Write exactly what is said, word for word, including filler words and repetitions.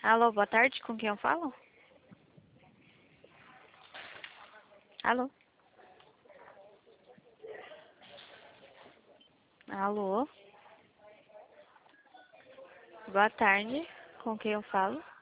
Alô, boa tarde, com quem eu falo? Alô? Alô? Boa tarde, com quem eu falo?